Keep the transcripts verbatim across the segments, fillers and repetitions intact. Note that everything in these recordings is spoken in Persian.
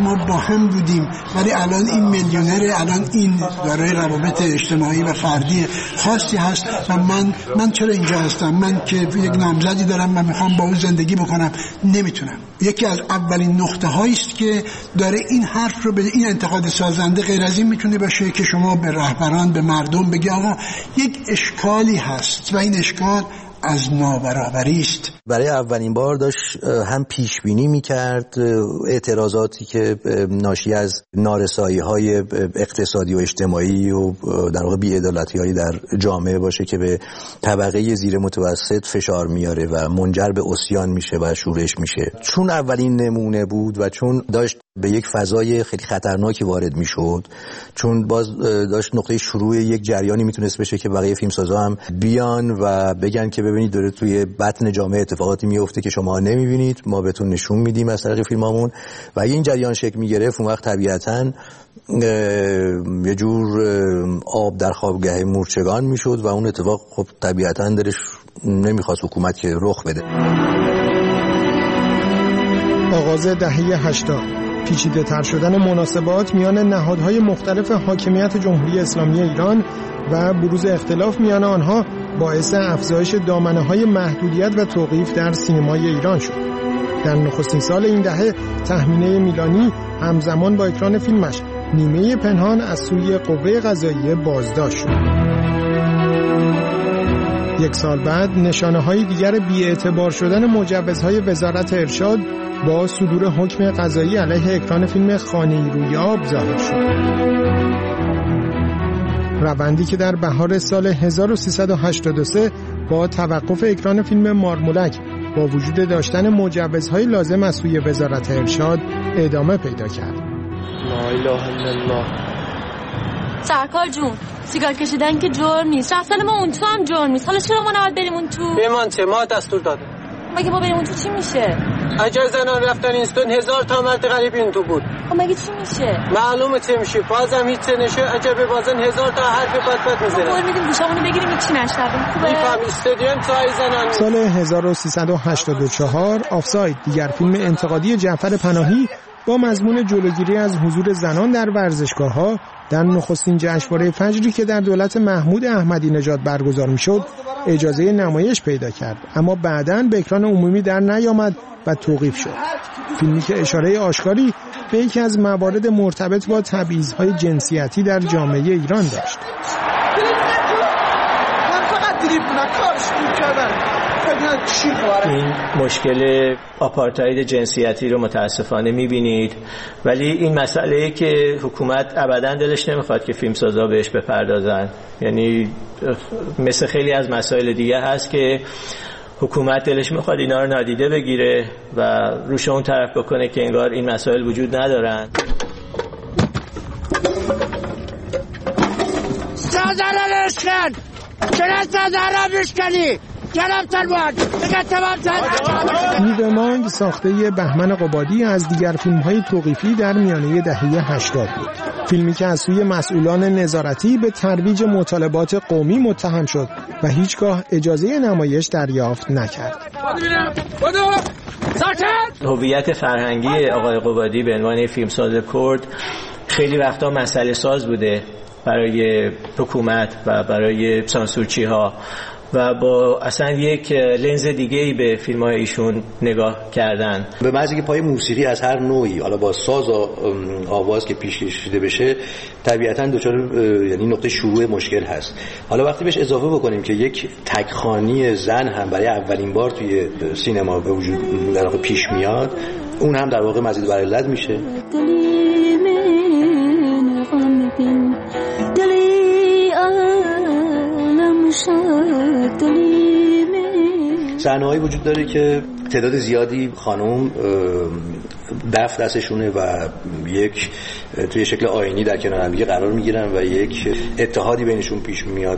ما با هم بودیم، ولی الان این میلیونره، الان این داره روابط اجتماعی و فردی خاصی هست و من من چرا اینجا هستم؟ من که یک نامزدی دارم و میخوام با اون زندگی بکنم، نمیتونم. یکی از اولین نقطه هایی است که داره این حرف رو به این انتقاد سازنده غیر از این میتونه باشه که شما به رهبران، به مردم بگی آقا یک اشکالی هست و این اشکال از نابرابری است. برای اولین بار داشت هم پیش بینی میکرد اعتراضاتی که ناشی از نارسایی‌های اقتصادی و اجتماعی و در واقع بی‌عدالتی‌هایی در جامعه باشه که به طبقه زیر متوسط فشار میاره و منجر به عصیان میشه و شورش میشه. چون اولین نمونه بود و چون داشت به یک فضای خیلی خطرناکی وارد میشد، چون باز داشت نقطه شروع یک جریانی میتونست بشه که بقیه فیلمسازا هم بیان و بگن که ببینید داره توی بطن جامعه اتفاقاتی میفته که شما نمیبینید، ما بهتون نشون میدیم از طریق فیلمامون. و اگه این جریان شکل میگرفت اون وقت طبیعتاً یه جور آب در خوابگاه مورچگان میشد و اون اتفاق خب طبیعتاً درش نمیخواست حکومت که رخ بده. آغاز دهه هشتاد، پیچیده تر شدن مناسبات میان نهادهای مختلف حاکمیت جمهوری اسلامی ایران و بروز اختلاف میان آنها باعث افزایش دامنه‌های محدودیت و توقیف در سینمای ایران شد. در نخستین سال این دهه تهمینه میلانی همزمان با اکران فیلمش نیمه پنهان از سوی قوه قضاییه بازداشت شد. یک سال بعد نشانه‌های دیگر بی‌اعتبار شدن مجوزهای وزارت ارشاد با صدور حکم قضایی علیه اکران فیلم خانه‌ای روی آب ظاهر شد. روندی که در بهار سال هزار و سیصد و هشتاد و سه با توقف اکران فیلم مارمولک با وجود داشتن مجوزهای لازم از سوی وزارت ارشاد ادامه پیدا کرد. لا اله الا الله. سرکار جون، سیگار کشیدن که جرم نیست، رفتن ما اون تو هم جرم نیست. حالا چرا ما نباید بریم اون تو؟ بمان چه ما دستور داده. مگه ما بریم اون تو چی میشه؟ اجازه زنان رفتن اینستون هزار تا مرد غریب این تو بود. خب مگه چی میشه؟ معلومه چه میشه. بازم هیچ نشه. عجب بازن هزار تا حرف بد بد میزنه. قول میدیم گوشامونو بگیریم هیچ نشنویم. خوبه؟ میفهمی استادیوم تای زنان. سال هزار و سیصد و هشتاد و چهار آفساید، دیگر فیلم انتقادی جعفر پناهی با مضمون جلوگیری از حضور زنان در ورزشگاه‌ها، در نخستین جشنواره فجری که در دولت محمود احمدی نژاد برگزار می‌شد اجازه نمایش پیدا کرد، اما بعداً به اکران عمومی در نیامد و توقیف شد. فیلمی که اشاره آشکاری به یکی از موارد مرتبط با تبعیض‌های جنسیتی در جامعه ایران داشت. این مشکل آپارتاید جنسیتی رو متاسفانه می‌بینید، ولی این مسئله که حکومت ابداً دلش نمیخواد که فیلمسازا بهش بپردازن. یعنی مثل خیلی از مسائل دیگه هست که حکومت دلش میخواد اینا رو نادیده بگیره و روش اون طرف بکنه که انگار این مسائل وجود ندارن. سازاره رشکن چرا سازاره بشکنی جناب سلوان بگه تمام سازاره. نیومانگ ساخته بهمن قبادی از دیگر فیلم‌های توقیفی در میانه دهه هشتاد بود. فیلمی که از سوی مسئولان نظارتی به ترویج مطالبات قومی متهم شد و هیچگاه اجازه نمایش دریافت نکرد. هویت فرهنگی آقای قبادی به عنوان فیلمساز کرد خیلی وقتا مسئله ساز بوده برای حکومت و برای سانسورچی ها و با اصلا یک لنز دیگه‌ای به فیلم‌های ایشون نگاه کردن. به محض که پای موسیقی از هر نوعی، حالا با ساز و آواز که پیش کشیده بشه، طبیعتاً دچار یعنی نقطه شروع مشکل هست. حالا وقتی بهش اضافه بکنیم که یک تکخوانی زن هم برای اولین بار توی سینما به وجود در واقع پیش میاد، اون هم در واقع مزید بر علت میشه. صحنه‌هایی وجود داره که تعداد زیادی خانم دف دستشونه و یک توی شکل آینی در کنار هم دیگه قرار میگیرن و یک اتحادی بینشون پیش میاد.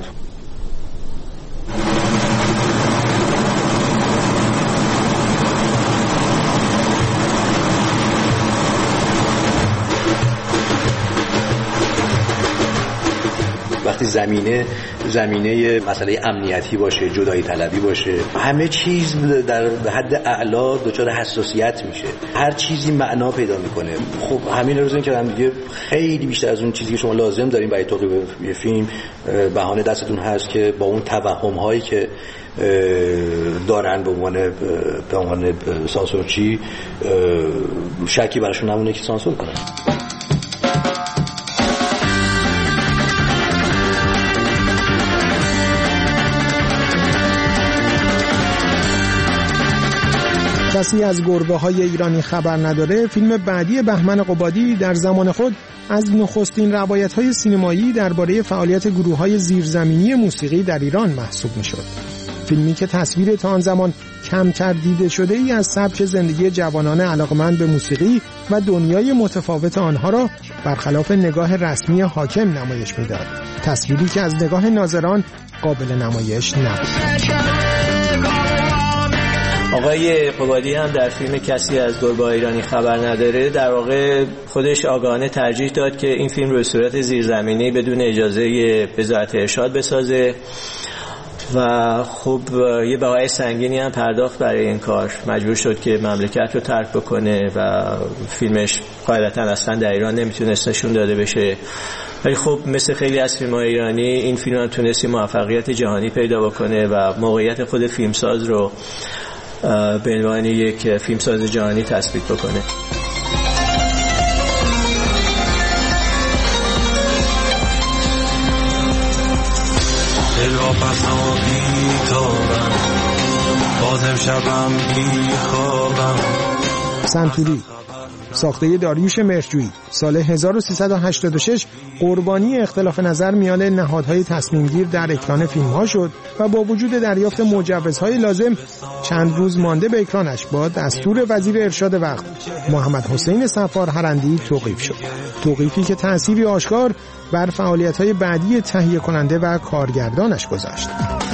وقتی زمینه زمینه مسئله امنیتی باشه، جدایی طلبی باشه، همه چیز در حد اعلا دچار حساسیت میشه، هر چیزی معنا پیدا میکنه. خب همین روزن که هم دیگه خیلی بیشتر از اون چیزی که شما لازم دارین برای توقیف یه فیلم بهانه دستتون هست که با اون توهم هایی که دارن به عنوان به عنوان سانسورچی شکی براشون نمونه که سانسور کنن. کسی از گربه های ایرانی خبر نداره فیلم بعدی بهمن قبادی در زمان خود از نخستین روایت های سینمایی درباره فعالیت گروه های زیرزمینی موسیقی در ایران محسوب می شد. فیلمی که تصویر تا آن زمان کمتر دیده شده ای از سبک زندگی جوانان علاقمند به موسیقی و دنیای متفاوت آنها را برخلاف نگاه رسمی حاکم نمایش می‌داد. تصویری که از نگاه ناظران قابل نمایش نبود. آقای قبادی هم در فیلم کسی از گربه ایرانی خبر نداره در واقع خودش آگاهانه ترجیح داد که این فیلم رو به صورت زیرزمینی بدون اجازه وزارت ارشاد بسازه و خب یه بهای سنگینی هم پرداخت برای این کار. مجبور شد که مملکت رو ترک بکنه و فیلمش قاعدتاً اصلا در ایران نمیتونست نشون داده بشه. ولی خب مثل خیلی از فیلم‌های ایرانی این فیلم هم تونستی موفقیت جهانی پیدا بکنه و موقعیت خود فیلمساز رو به عنوان یک فیلمساز جهانی تثبیت بکنه. دلوا پسما بیتابم بازم شبم بیخوابم. سنتوری ساخته داریوش مهرجویی سال هزار و سیصد و هشتاد و شش قربانی اختلاف نظر میان نهادهای تصمیمگیر در اکران فیلم‌ها شد و با وجود دریافت مجوزهای لازم چند روز مانده به اکرانش با دستور وزیر ارشاد وقت محمد حسین صفار هرندی توقیف شد. توقیفی که تأثیری آشکار بر فعالیت‌های بعدی تهیه کننده و کارگردانش گذاشت.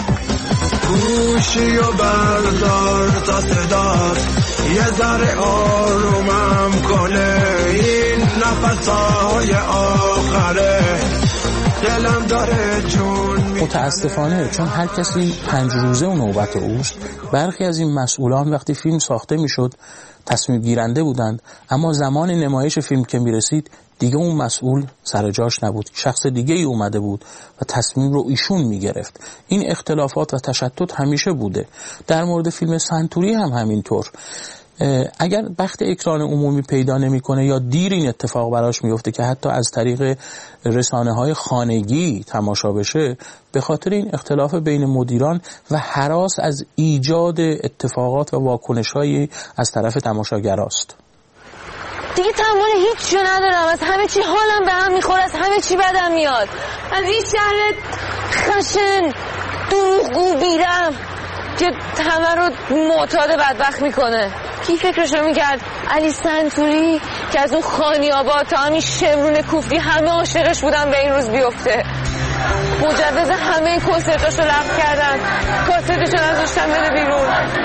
گوشی و بردار تا صدات یه ذره آرومم کنه، این نفسای آخره دلم داره جون. متاسفانه چون هر کسی پنج روزه و نوبت اوست، برخی از این مسئولان وقتی فیلم ساخته میشد تصمیم گیرنده بودند، اما زمان نمایش فیلم که میرسید دیگه اون مسئول سر جاش نبود، شخص دیگه ای اومده بود و تصمیم رو ایشون میگرفت. این اختلافات و تشتت همیشه بوده. در مورد فیلم سنتوری هم همینطور. اگر وقت اکران عمومی پیدا نمیکنه یا دیر این اتفاق براش میفته که حتی از طریق رسانه‌های خانگی تماشا بشه، به خاطر این اختلاف بین مدیران و هراس از ایجاد اتفاقات و واکنش‌هایی از طرف تماشاگراست. دیگه تمام هیچ جو ندارم، از همه چی حالم به هم میخوره، از همه چی بدم میاد، از این شهر خشن دروغگو بیرم که همه رو معتاد بدبخت میکنه. کی فکرشو میکرد علی سنتوری که از اون خانی آباد تا همین شمرون کوفتی همه عاشقش بودن به این روز بیفته؟ مجوز همه کنسرتاشو لغو کردن، کاسدشو نذاشتن بده بیرون.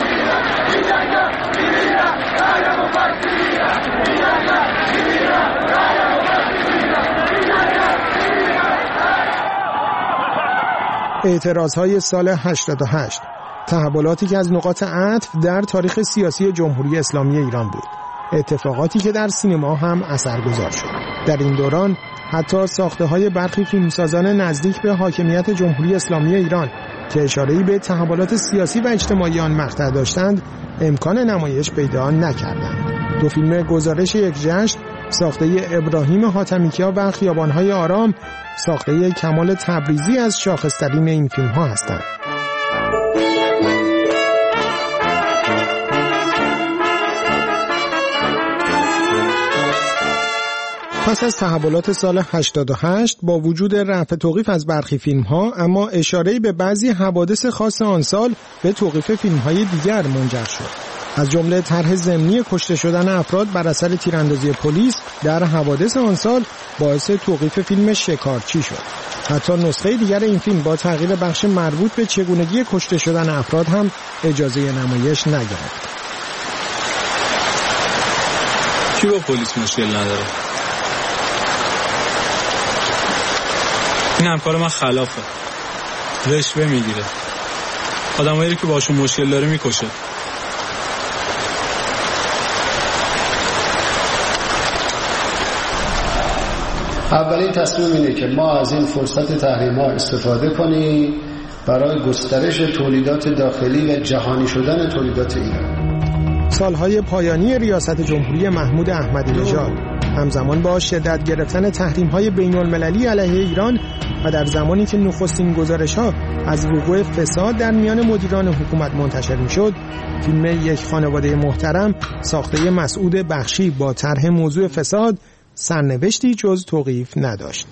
اعتراضهای سال هشتاد و هشت، تحولاتی که از نقاط عطف در تاریخ سیاسی جمهوری اسلامی ایران بود، اتفاقاتی که در سینما هم اثرگذار شد. در این دوران حتی ساخته‌های برخی فیلمسازان نزدیک به حاکمیت جمهوری اسلامی ایران که اشاره‌ای به تحولات سیاسی و اجتماعی آن مقطع داشتند امکان نمایش پیدا نکردند. دو فیلم گزارش یک جشن ساخته ابراهیم حاتمیکیا و خیابان‌های آرام ساخته کمال تبریزی از شاخص‌ترین این فیلم‌ها هستند. پس از تحولات سال هشتاد و هشت با وجود رفع توقیف از برخی فیلم‌ها، اما اشاره‌ای به بعضی حوادث خاص آن سال به توقیف فیلم‌های دیگر منجر شد. از جمله طرح ضمنی کشته شدن افراد بر اثر تیراندازی پلیس در حوادث آن سال باعث توقیف فیلم شکارچی شد. حتی نسخه دیگر این فیلم با تغییر بخش مربوط به چگونگی کشته شدن افراد هم اجازه نمایش نگرفت. کی با پلیس مشکل نداره؟ این همکار من خلافه. رشوه میگیره، آدمایی که باشون مشکل داره میکشه. اولین تصمیم اینه که ما از این فرصت تحریم ها استفاده کنیم برای گسترش تولیدات داخلی و جهانی شدن تولیدات ایران. سالهای پایانی ریاست جمهوری محمود احمدی نژاد همزمان با شدت گرفتن تحریم‌های بین‌المللی علیه ایران و در زمانی که نخستین گزارش‌ها از وقوع فساد در میان مدیران حکومت منتشر می‌شد، فیلم یک خانواده محترم ساخته مسعود بخشی با طرح موضوع فساد سرنوشتی جز توقیف نداشت.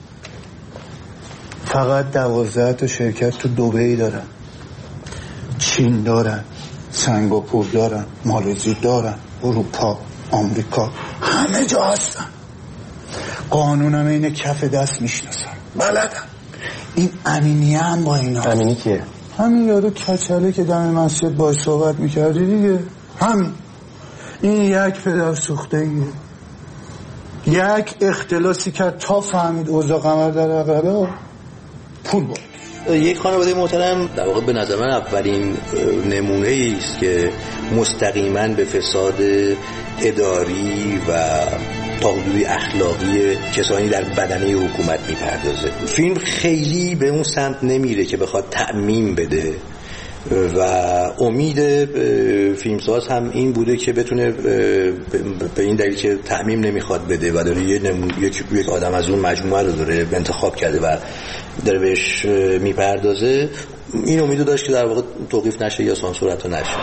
فقط دوازده تا شرکت تو دبی دارن، چین دارن، سنگاپور دارن، مالزی دارن، اروپا، آمریکا، همه جا هستن. قانونم اینه کف دست میشناسن، بلدم. این امینیه هم با اینا. امینی کیه؟ همین یارو کچله که دم مسجد باش صحبت میکردی دیگه، همین. این یک پدر سوخته ایه، یک اختلاسی کرد تا فهمید اوضاع قمر در عقبه پول بود. یک خانواده محترم در واقع به نظر من اولین نمونه است که مستقیما به فساد اداری و تا حدودی اخلاقی کسانی در بدنه حکومت میپردازه. فیلم خیلی به اون سمت نمیره که بخواد تعمیم بده و امید فیلمساز هم این بوده که بتونه به این دلیل که تعمیم نمیخواد بده و داره یه یک آدم از اون مجموعه رو داره انتخاب کرده و داره بهش میپردازه، این امیدو داشت که در واقع توقیف نشه یا سانسور حتی نشه.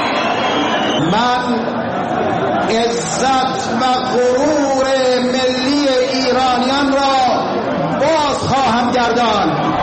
من عزت و غرور ملی ایرانیان را باز خواهم گرداند.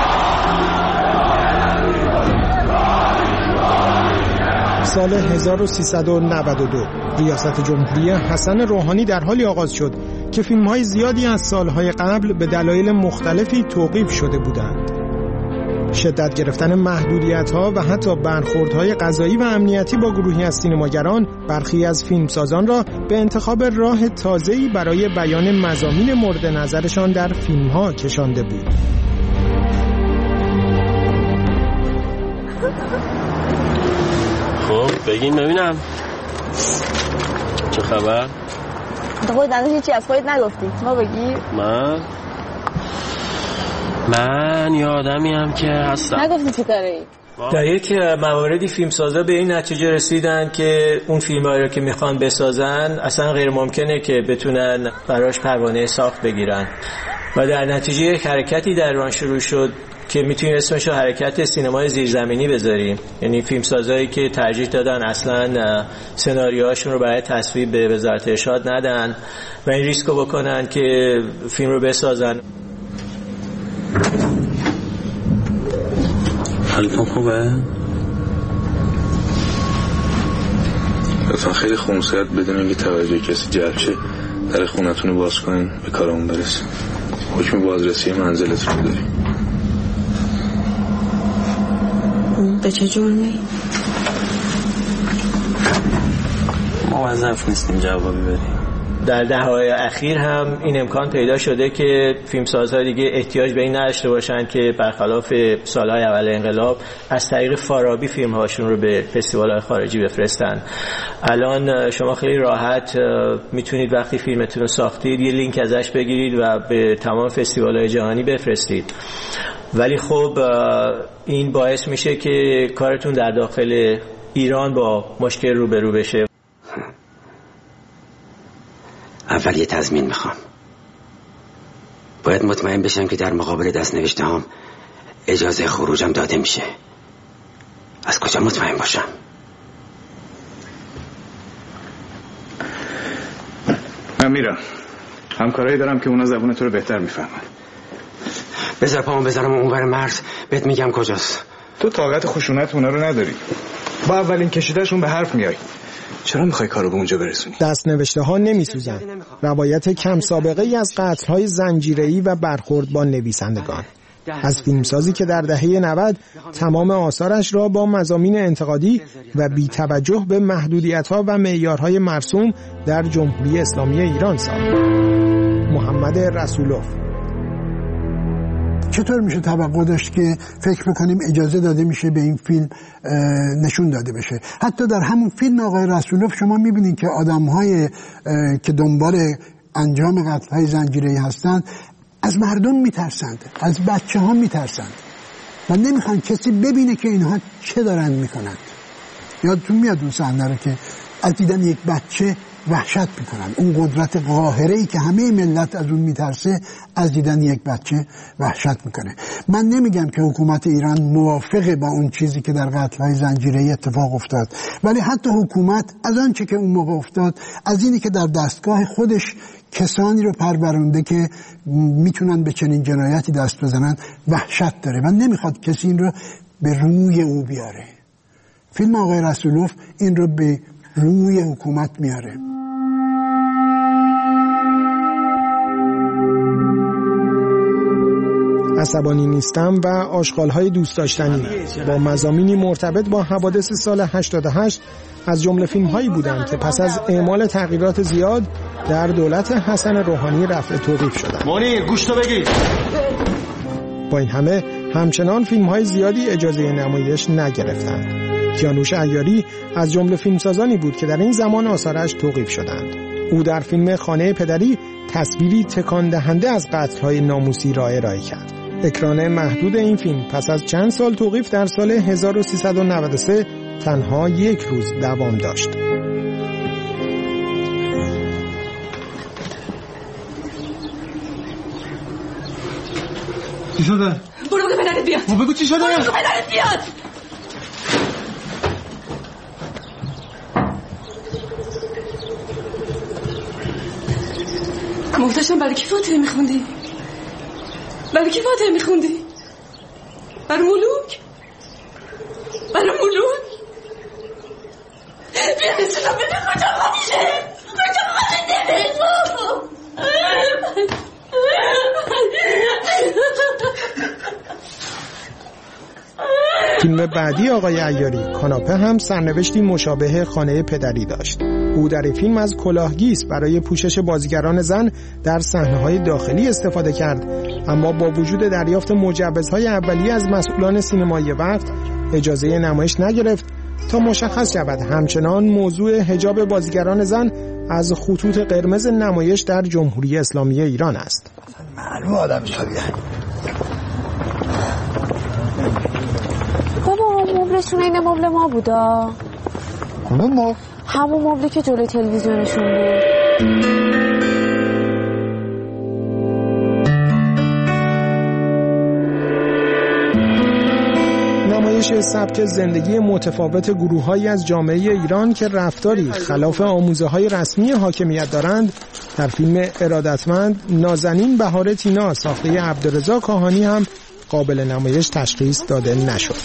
سال هزار و سیصد و نود و دو ریاست جمهوری حسن روحانی در حالی آغاز شد که فیلم‌های زیادی از سالهای قبل به دلایل مختلفی توقیف شده بودند. شدت گرفتن محدودیت‌ها و حتی برخوردهای قضایی و امنیتی با گروهی از سینماگران برخی از فیلمسازان را به انتخاب راه تازه‌ای برای بیان مضامین مورد نظرشان در فیلم‌ها کشانده بود. خب بگین ببینم چه خبر؟ تو خودت هنوز هیچی از خودت نگفتی، ما بگی؟ من؟ من یه آدمی هم که هستم. نگفتی چی کاره ای؟ در یک مواردی فیلمسازا به این نتیجه رسیدن که اون فیلم‌هایی رو که میخوان بسازن اصلا غیر ممکنه که بتونن براش پروانه ساخت بگیرن و در نتیجه یک حرکتی در ایران شروع شد که میتونیم اسمش رو حرکت سینمای زیرزمینی بذاریم. یعنی فیلمسازایی که ترجیح دادن اصلا سناریوهاشون رو برای تصویب به وزارت ارشاد ندن و این ریسکو بکنن که فیلم رو بسازن. حالتون خوبه؟ لطفا خیلی خونسرد بدون اینکه توجه کسی جلب شه در خونتون رو باز کنین به کارمون برسیم. حکم بازرسی منزلتون رو داریم. به چه جرمی؟ موظف نیستیم جوابی بدیم. در دهه‌های اخیر هم این امکان پیدا شده که فیلمسازها دیگه احتیاج به این نداشته باشن که برخلاف سالهای اول انقلاب از طریق فارابی فیلم‌هاشون رو به فستیوال‌های خارجی بفرستن. الان شما خیلی راحت میتونید وقتی فیلمتون رو ساختید یه لینک ازش بگیرید و به تمام فستیوال‌های جهانی بفرستید. ولی خب این باعث میشه که کارتون در داخل ایران با مشکل روبرو بشه. اول یه تضمین میخوام. باید مطمئن بشم که در مقابل دست نوشته هم اجازه خروجم داده میشه. از کجا مطمئن باشم؟ من میرم. همکارایی دارم که اونا زبون تو رو بهتر میفهمن. بذار پامو بذارم اونور مرز بهت میگم کجاست. تو طاقت خشونت اونا رو نداری. با اولین کشیدهشون به حرف میای. چرا میخوای کارو به اونجا برسونی؟ دست نوشته ها نمیسوزن. روایت کم سابقه ای از قتل های زنجیره‌ای و برخورد با نویسندگان. از فیلمسازی که در دهه نود تمام آثارش را با مضامین انتقادی و بی توجه به محدودیت ها و معیارهای مرسوم در جمهوری اسلامی ایران ساخت. محمد رسولوف. چطور میشه توقع داشت که فکر بکنیم اجازه داده میشه به این فیلم نشون داده بشه؟ حتی در همون فیلم آقای رسولوف شما میبینید که آدم‌های که دنبال انجام قتل‌های زنجیره‌ای هستند از مردم میترسند، از بچه ها میترسند و نمیخوان کسی ببینه که اینها چه دارن میکنند. یادتون میاد اون صحنه رو که از دیدن یک بچه وحشت میکنن، اون قدرت قاهره‌ای که همه ملت از اون میترسه از دیدن یک بچه وحشت میکنه. من نمیگم که حکومت ایران موافقه با اون چیزی که در قتل‌های زنجیره‌ای اتفاق افتاد، ولی حتی حکومت از آنچه که اون موقع افتاد، از اینی که در دستگاه خودش کسانی رو پرورونده که میتونن به چنین جنایتی دست بزنن وحشت داره و نمیخواد کسی این رو به روی او بیاره. فیلم آقای رسولوف این رو به روی حکومت میاره. عصبانی نیستم و آشغال‌های دوست داشتنی با مضامینی مرتبط با حوادث سال هشتاد و هشت از جمله فیلم‌هایی بودند که پس از اعمال تغییرات زیاد در دولت حسن روحانی رفع توقیف شدند. منیر گوشتو بگیر. با این همه همچنان فیلم‌های زیادی اجازه نمایش نگرفتند. کیانوش عیاری از جمله فیلمسازانی بود که در این زمان آثارش توقیف شدند. او در فیلم خانه پدری تصویری تکان دهنده از قتل‌های ناموسی را ارائه کرد. اکران محدود این فیلم پس از چند سال توقیف در سال هزار و سیصد و نود و سه تنها یک روز دوام داشت. چی شده؟ برو بگو پدرت بیاد. بگو چی شده؟ برو بگو پدرت بیاد. محتشم برای کی فاتحه میخوندی؟ برای کی فاتحه میخوندی؟ برای ملوک؟ برای ملوک؟ بیا نسلم بده کجا خواهیشه؟ کجا خواهیشه؟ فیلم بعدی آقای عیاری کاناپه هم سرنوشتی مشابه خانه پدری داشت. او در این فیلم از کلاهگیس برای پوشش بازیگران زن در صحنه‌های داخلی استفاده کرد، اما با وجود دریافت مجوزهای اولیه از مسئولان سینمایی وقت اجازه نمایش نگرفت تا مشخص شود همچنان موضوع حجاب بازیگران زن از خطوط قرمز نمایش در جمهوری اسلامی ایران است. معلوم آدم شدیه. بابا مبلشون این مبل ما بودا. همون ما؟ همون مبلی که جلوی تلویزیونشون بود. نمایش سبک زندگی متفاوت گروه‌هایی از جامعه ایران که رفتاری خلاف آموزه‌های رسمی حاکمیت دارند در فیلم ارادتمند نازنین بهار تینا ساخته عبدالرضا کاهانی هم قابل نمایش تشخیص داده نشد.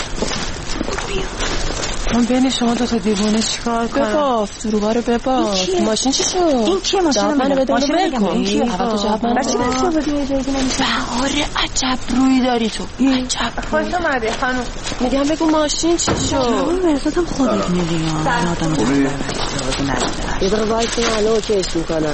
من بین شما دو تا دیوونه چیکار کنم؟ بباف دروغا رو بباف. ماشین چی شد؟ این کیه ماشین منو بده ماشین بگم این کیه؟ اول تو جواب منو بده. بچه نمیشه بودی یه جایی نمیشه. بهار عجب روی داری تو. عجب. خودت اومده خانم. میگم بگو ماشین چی شد؟ من مرزادم خودت میدی ها. آدم خوبی. یه دقیقه وایس الان اوکیش میکنم.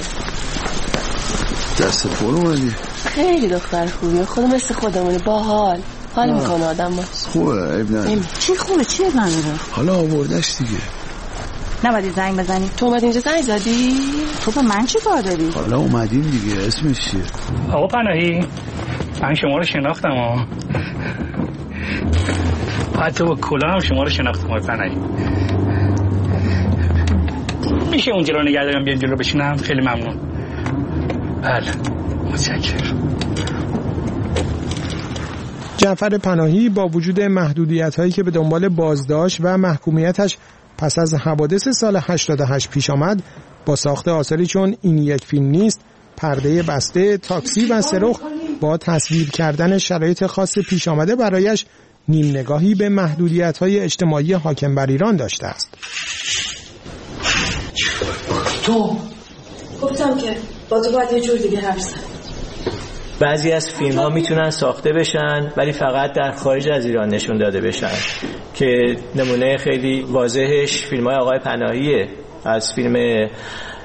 دست پر اومدی. خیلی دختر خوبیه. خود مثل خودمونه باحال. حال میکنه آدم باش. خوبه عیب نداره. چی خوبه چی عیب نداره؟ حالا آوردش دیگه. نباید زنگ بزنی. تو اومدی اینجا زنگ زدی؟ تو به من چی کار داری؟ حالا اومدیم دیگه. اسمش چیه؟ آقا پناهی من شما رو شناختم ها. حتی با کلا هم شما رو شناختم آقا پناهی. میشه اونجا رو نگه دارم بیان جلو بشینم؟ خیلی ممنون. بله متشکرم. جعفر پناهی با وجود محدودیت‌هایی که به دنبال بازداشت و محکومیتش پس از حوادث سال هشتاد و هشت پیش آمد، با ساخت آثاری چون این یک فیلم نیست، پرده بسته، تاکسی و سرخ با تصویر کردن شرایط خاص پیش آمده برایش نیم نگاهی به محدودیت‌های اجتماعی حاکم بر ایران داشته است. تو گفتم که با تو باید یه جور دیگه حرف زد. بعضی از فیلم ها میتونن ساخته بشن ولی فقط در خارج از ایران نشون داده بشن که نمونه خیلی واضحش فیلم های آقای پناهیه. از فیلم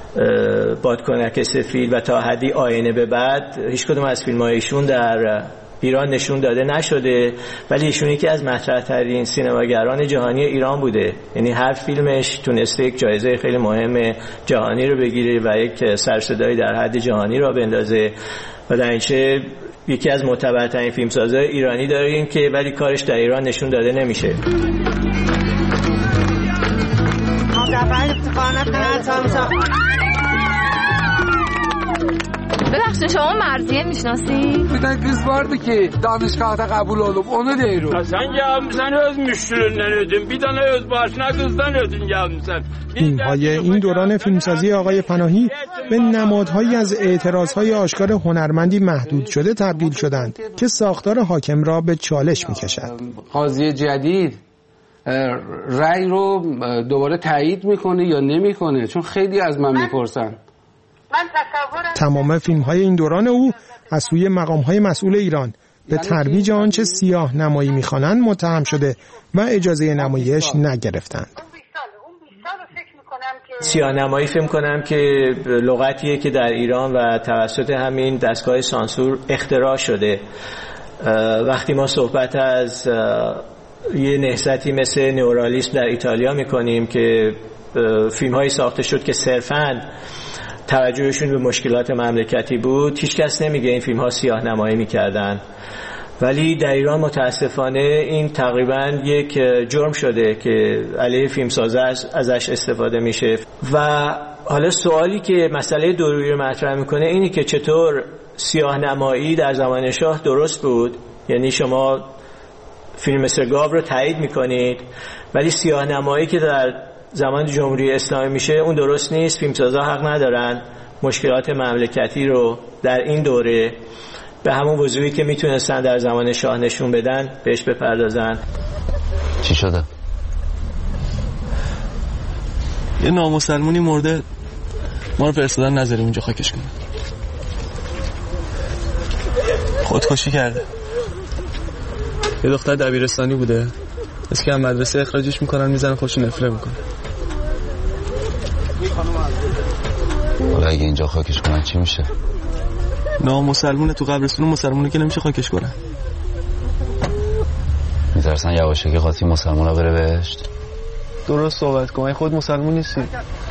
بادکنک سفید و تا حدی آینه به بعد هیچ کدوم از فیلم هایشون در ایران نشون داده نشده، ولی ایشون یکی از مطرح ترین سینماگران جهانی ایران بوده. یعنی هر فیلمش تونسته یک جایزه خیلی مهم جهانی رو بگیره و یک سر صدایی در حد جهانی رو بندازه و در اینچه یکی از معتبرترین فیلمسازهای ایرانی داریم که ولی کارش در ایران نشون داده نمیشه. ببخشید شما مرضیه میشناسی؟ Bir tane kız vardı ki danışgahta kabul olup onu diyorum. Sen gelmişsen öz müşterinden ödün. Bir tane öz başına kızdan ödün gelmişsen. فیلم‌های این دوران فیلمسازی آقای پناهی به نمادهایی از اعتراضهای آشکار هنرمندی محدود شده تبدیل شدند که ساختار حاکم را به چالش می‌کشد. قاضی جدید رأی رو دوباره تایید میکنه یا نمیکنه؟ چون خیلی از من میپرسن. تمام فیلم‌های این دوران او از سوی مقام‌های مسئول ایران به ترویج آنچه سیاه نمایی می‌خوانند متهم شده و اجازه نمایش نگرفتند. سیاه نمایی فکر کنم که لغتیه که در ایران و توسط همین دستگاه سانسور اختراع شده. وقتی ما صحبت از یه نهضتی مثل نئورالیسم در ایتالیا می‌کنیم که فیلم‌هایی ساخته شد که صرفاً توجهشون به مشکلات مملکتی بود، هیچ کس نمیگه این فیلم ها سیاه نمایی میکردن، ولی در ایران متاسفانه این تقریبا یک جرم شده که علیه فیلمسازا ازش استفاده میشه. و حالا سوالی که مسئله دورویی رو مطرح میکنه اینی که چطور سیاه نمایی در زمان شاه درست بود، یعنی شما فیلم مثل گاو رو تایید میکنید ولی سیاه نمایی که در زمان جمهوری اسلامی میشه اون درست نیست. فیلمسازا حق ندارن مشکلات مملکتی رو در این دوره به همون وضوحی که میتونستن در زمان شاه نشون بدن بهش بپردازن. چی شده؟ یه نامسلمونی مرده، ما رو فرستادن نذاریم اینجا خاکش کنه. خودکشی کرده. یه دختر دبیرستانی بوده، از که هم مدرسه اخراجش میکنن، میزنن خودش نفله میکنه. حالا اگه اینجا خاکش کنن چی میشه؟ نه مسلمونه، تو قبرستون مسلمونه که نمیشه خاکش کنن. میترسن یواشکی قاطی مسلمونا بره بهشت. درست صحبت کن، خود مسلمون نیستی.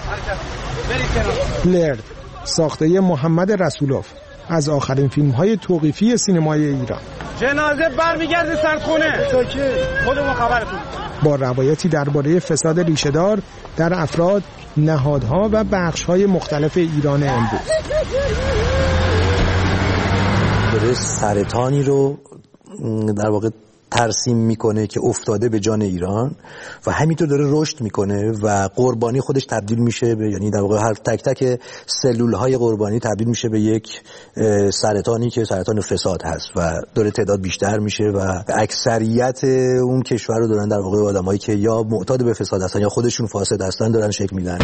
لرد ساخته محمد رسولوف از آخرین فیلم‌های توقیفی سینمای ایران. جنازه برمیگرده سردخونه. خودمون خبرتون. با روایتی درباره فساد ریشه‌دار در افراد، نهادها و بخش‌های مختلف ایران امروز. داره سرطانی رو در واقع ترسیم میکنه که افتاده به جان ایران و همینطور داره رشد میکنه و قربانی خودش تبدیل میشه به، یعنی در واقع هر تک تک سلول های قربانی تبدیل میشه به یک سرطانی که سرطان فساد هست و داره تعداد بیشتر میشه و اکثریت اون کشور رو دارن در واقع آدمایی که یا معتاد به فساد هستن یا خودشون فاسد هستن دارن شکل میدن.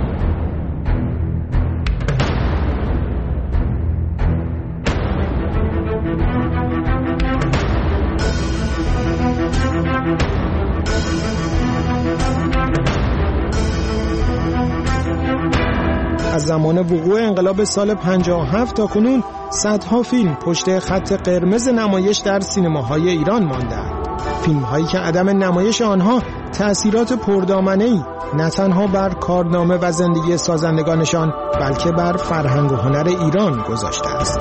از زمان وقوع انقلاب سال پنجاه و هفت تا کنون صدها فیلم پشت خط قرمز نمایش در سینماهای ایران مانده‌اند. فیلم‌هایی که عدم نمایش آنها تأثیرات پردامنه‌ای نه تنها بر کارنامه و زندگی سازندگانشان بلکه بر فرهنگ و هنر ایران گذاشته است.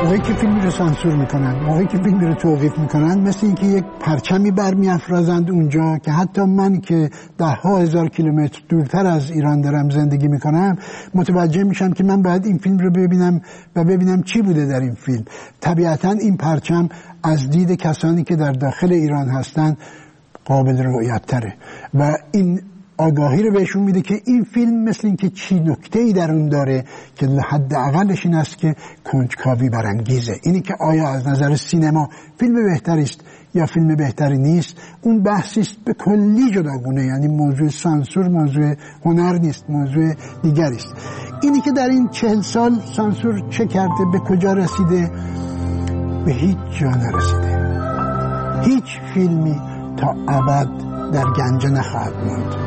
موقعی که فیلمی رو سانسور میکنن، موقعی که فیلمی رو توقیف میکنن، مثل اینکه یک پرچمی برمیافرازند اونجا که حتی من که ده ها هزار کیلومتر دورتر از ایران دارم زندگی میکنم متوجه میشم که من باید این فیلم رو ببینم و ببینم چی بوده در این فیلم. طبیعتا این پرچم از دید کسانی که در داخل ایران هستن قابل رؤیت تره و این آگاهی رو بهشون میده که این فیلم مثل این که چی نکته‌ای در اون داره که حداقلش این است که کنجکاوی برانگیزه. اینی که آیا از نظر سینما فیلم بهتری است یا فیلم بهتری نیست، اون بحثی است به کلی جداگونه، یعنی موضوع سانسور موضوع هنر نیست، موضوع دیگری است. اینی که در این چهل سال سانسور چه کرده، به کجا رسیده، به هیچ جا نرسیده. هیچ فیلمی تا ابد در گنجه نخواهد موند.